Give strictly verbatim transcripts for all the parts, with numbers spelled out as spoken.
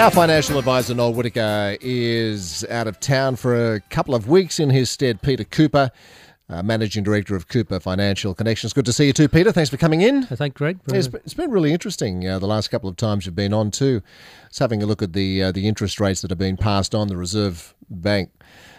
Our financial advisor, Noel Whittaker, is out of town for a couple of weeks. In his stead, Peter Cooper, uh, Managing Director of Cooper Financial Connections. Good to see you too, Peter. Thanks for coming in. Thank Greg. Yeah, it's, been, it's been really interesting uh, the last couple of times you've been on too. Just having a look at the uh, the interest rates that have been passed on. The Reserve Bank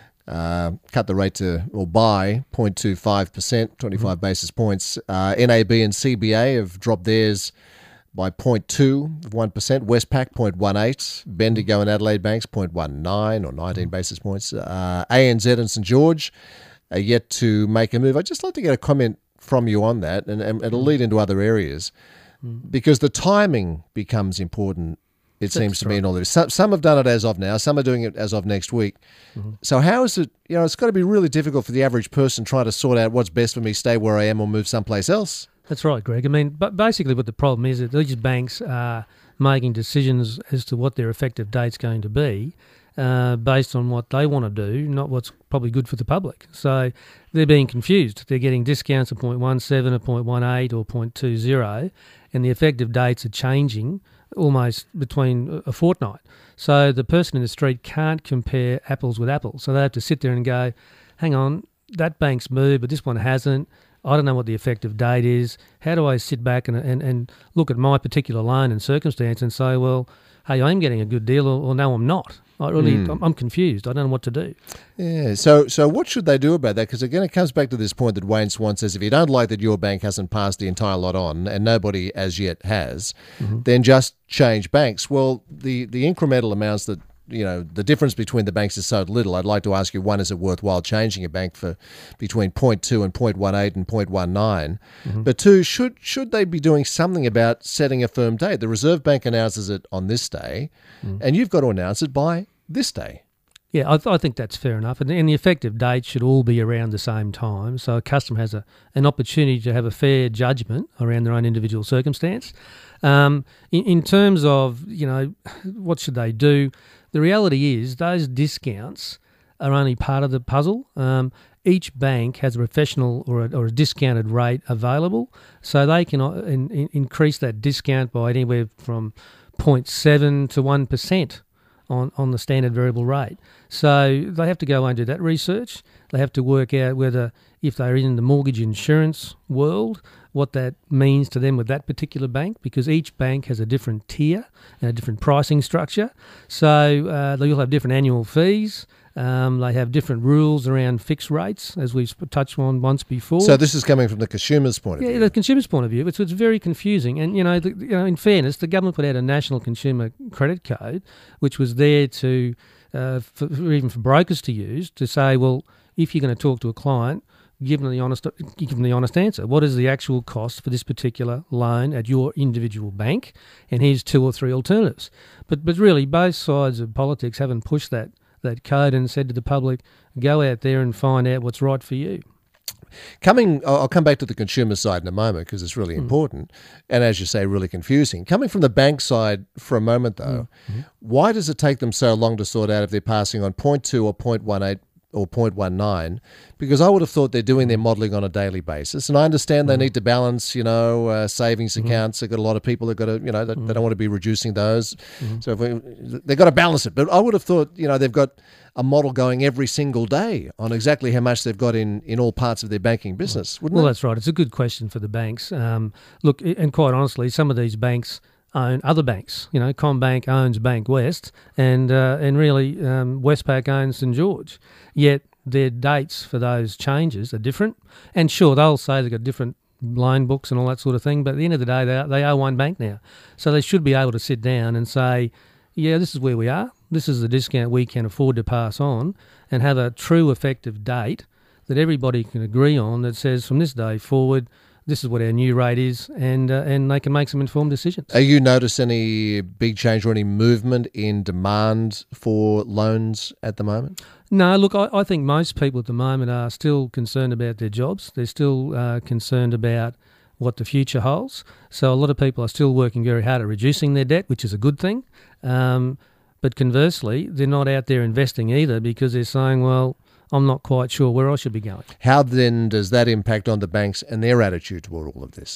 uh, cut the rate to, or by, zero point two five percent, twenty-five mm-hmm. basis points. Uh, N A B and C B A have dropped theirs by zero point two of one percent, Westpac zero point one eight, Bendigo and Adelaide Banks zero point one nine or nineteen basis points. Uh, A N Z and St George are yet to make a move. I'd just like to get a comment from you on that, and, and it'll lead into other areas, because the timing becomes important, it That's seems to right. me, in all this. Some, some have done it as of now, some are doing it as of next week. Mm-hmm. So how is it, you know, it's got to be really difficult for the average person trying to sort out what's best for me, stay where I am or move someplace else. That's right, Greg. I mean, but basically what the problem is that these banks are making decisions as to what their effective date's going to be uh, based on what they want to do, not what's probably good for the public. So they're being confused. They're getting discounts of zero point one seven, zero point one eight or zero point two zero, and the effective dates are changing almost between a fortnight. So the person in the street can't compare apples with apples. So they have to sit there and go, hang on, that bank's moved, but this one hasn't. I don't know what the effective date is. How do I sit back and, and, and look at my particular loan and circumstance and say, well, hey, I'm getting a good deal, or, or no, I'm not. I really, mm. I'm, I'm confused. I don't know what to do. Yeah. So, so what should they do about that? Because again, it comes back to this point that Wayne Swan says: if you don't like that your bank hasn't passed the entire lot on, and nobody as yet has, mm-hmm. then just change banks. Well, the the incremental amounts that, you know, the difference between the banks is so little. I'd like to ask you, one, is it worthwhile changing a bank for between zero point two and zero point one eight and zero point one nine? Mm-hmm. But two, should should they be doing something about setting a firm date? The Reserve Bank announces it on this day, mm. and you've got to announce it by this day. Yeah, I, th- I think that's fair enough. And, and the effective date should all be around the same time, so a customer has a, an opportunity to have a fair judgment around their own individual circumstance. Um, in, in terms of, you know, what should they do? The reality is those discounts are only part of the puzzle. Um, each bank has a professional or a, or a discounted rate available, so they can in, in, increase that discount by anywhere from zero point seven to one percent on, on the standard variable rate. So they have to go and do that research. They have to work out whether, if they're in the mortgage insurance world, what that means to them with that particular bank, because each bank has a different tier and a different pricing structure. So uh, they'll have different annual fees. Um, they have different rules around fixed rates, as we've touched on once before. So this is coming from the consumer's point of yeah, view. Yeah, the consumer's point of view. It's, it's very confusing. And, you know, the, you know, in fairness, the government put out a national consumer credit code, which was there to, uh, for, even for brokers to use, to say, well, if you're going to talk to a client, give them the honest, give them the honest answer. What is the actual cost for this particular loan at your individual bank? And here's two or three alternatives. But but really, both sides of politics haven't pushed that that code and said to the public, go out there and find out what's right for you. Coming, I'll come back to the consumer side in a moment because it's really mm. important, and as you say, really confusing. Coming from the bank side for a moment, though, mm-hmm. why does it take them so long to sort out if they're passing on zero point two or zero point one eight or zero point one nine? Because I would have thought they're doing their modelling on a daily basis, and I understand they need to balance, you know, uh, savings mm-hmm. accounts. They've got a lot of people that got to, you know, that, mm-hmm. they don't want to be reducing those, mm-hmm. so if we, they've got to balance it. But I would have thought, you know, they've got a model going every single day on exactly how much they've got in, in all parts of their banking business, wouldn't well, it? Well, that's right. It's a good question for the banks. Um, look, and quite honestly, some of these banks own other banks. You know, CommBank owns Bank West, and uh, and really um, Westpac owns St George. Yet their dates for those changes are different. And sure, they'll say they've got different loan books and all that sort of thing, but at the end of the day, they, they are one bank now. So they should be able to sit down and say, yeah, this is where we are. This is the discount we can afford to pass on, and have a true effective date that everybody can agree on that says from this day forward, this is what our new rate is, and uh, and they can make some informed decisions. Are you notice any big change or any movement in demand for loans at the moment? No, look, I, I think most people at the moment are still concerned about their jobs. They're still uh, concerned about what the future holds. So a lot of people are still working very hard at reducing their debt, which is a good thing. Um, but conversely, they're not out there investing either, because they're saying, well, I'm not quite sure where I should be going. How then does that impact on the banks and their attitude toward all of this?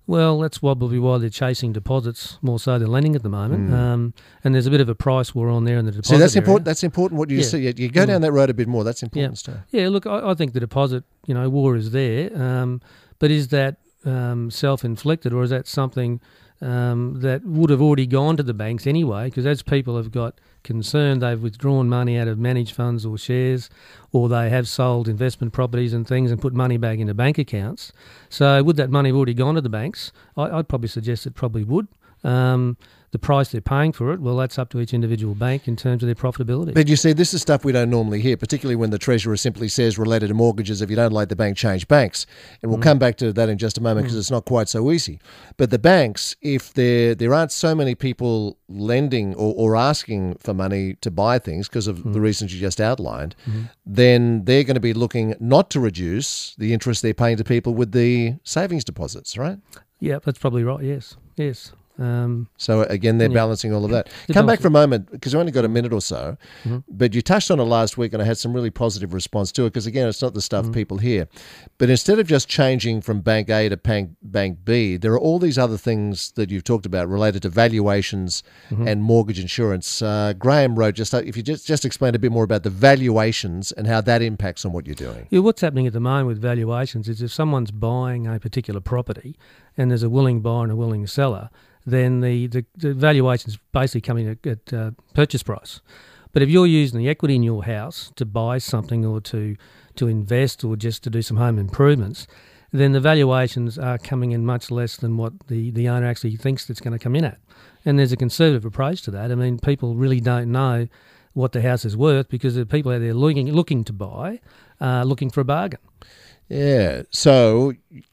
Well, that's probably why they're chasing deposits more so than lending at the moment. Mm. Um, and there's a bit of a price war on there in the deposit See, that's area. important. That's important. What you Yeah. see, you you go Mm. down that road a bit more. That's important Yeah. stuff. Yeah, look, I, I think the deposit, you know, war is there. Um, but is that um, self-inflicted, or is that something um, that would have already gone to the banks anyway? Because as people have got concerned, they've withdrawn money out of managed funds or shares, or they have sold investment properties and things and put money back into bank accounts. So would that money have already gone to the banks? I, I'd probably suggest it probably would. Um, the price they're paying for it, well, that's up to each individual bank in terms of their profitability. But you see, this is stuff we don't normally hear, particularly when the Treasurer simply says related to mortgages, if you don't like the bank, change banks. And we'll mm. come back to that in just a moment because mm. it's not quite so easy. But the banks, if there there aren't so many people lending or, or asking for money to buy things because of mm. the reasons you just outlined, mm. then they're going to be looking not to reduce the interest they're paying to people with the savings deposits, right? Yeah, that's probably right, yes, yes. Um, so again, they're yeah. balancing all of that. They're Come back balancing. for a moment because we only got a minute or so, mm-hmm. but you touched on it last week and I had some really positive response to it because again, it's not the stuff mm-hmm. people hear. But instead of just changing from Bank A to Bank, bank B, there are all these other things that you've talked about related to valuations mm-hmm. and mortgage insurance. Uh, Graham wrote, just if you just, just explain a bit more about the valuations and how that impacts on what you're doing. Yeah, what's happening at the moment with valuations is if someone's buying a particular property and there's a willing buyer and a willing seller, then the, the, the valuation is basically coming at, at uh, purchase price. But if you're using the equity in your house to buy something or to, to invest or just to do some home improvements, then the valuations are coming in much less than what the, the owner actually thinks it's going to come in at. And there's a conservative approach to that. I mean, people really don't know what the house is worth because there are people out there looking, looking to buy, uh, looking for a bargain. Yeah. So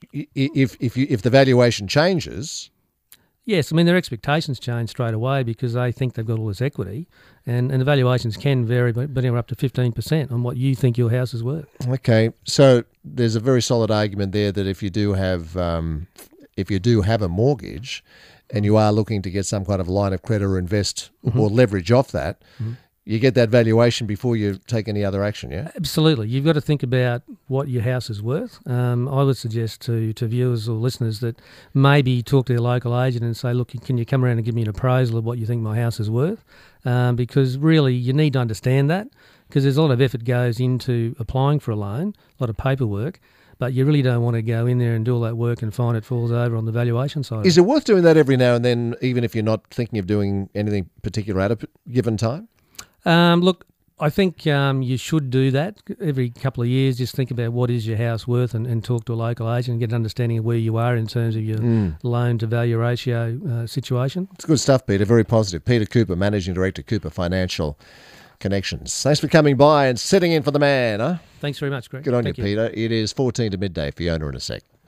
if if you, if the valuation changes... Yes, I mean, their expectations change straight away because they think they've got all this equity, and, and the valuations can vary, but anywhere up to fifteen percent on what you think your house is worth. Okay, so there's a very solid argument there that if you do have um, if you do have a mortgage and you are looking to get some kind of line of credit or invest mm-hmm. or leverage off that, mm-hmm. you get that valuation before you take any other action, yeah? Absolutely. You've got to think about what your house is worth. Um, I would suggest to, to viewers or listeners that maybe talk to their local agent and say, look, can you come around and give me an appraisal of what you think my house is worth? Um, because really you need to understand that because there's a lot of effort goes into applying for a loan, a lot of paperwork, but you really don't want to go in there and do all that work and find it falls over on the valuation side. Is it worth doing that every now and then, even if you're not thinking of doing anything particular at a given time? Um, look, I think um, you should do that every couple of years. Just think about what is your house worth and, and talk to a local agent and get an understanding of where you are in terms of your mm. loan to value ratio uh, situation. It's good stuff, Peter. Very positive. Peter Cooper, Managing Director, Cooper Financial Connections. Thanks for coming by and sitting in for the man. Huh? Thanks very much, Greg. Good on Thank you, you, Peter. It is fourteen to midday. Fiona in a sec.